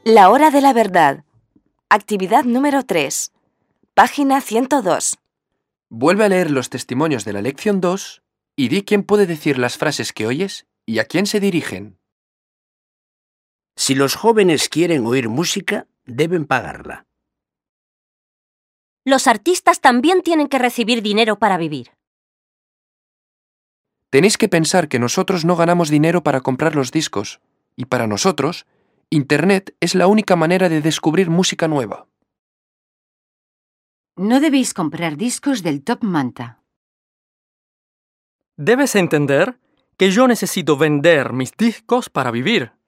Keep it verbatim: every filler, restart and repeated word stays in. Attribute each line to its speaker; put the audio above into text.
Speaker 1: La hora de la verdad. Actividad número tres. Página ciento dos.
Speaker 2: Vuelve a leer los testimonios de la lección dos y di quién puede decir las frases que oyes y a quién se dirigen.
Speaker 3: Si los jóvenes quieren oír música, deben pagarla.
Speaker 4: Los artistas también tienen que recibir dinero para vivir.
Speaker 2: Tenéis que pensar que nosotros no ganamos dinero para comprar los discos, y para nosotros, Internet es la única manera de descubrir música nueva.
Speaker 5: No debéis comprar discos del Top Manta.
Speaker 6: Debes entender que yo necesito vender mis discos para vivir.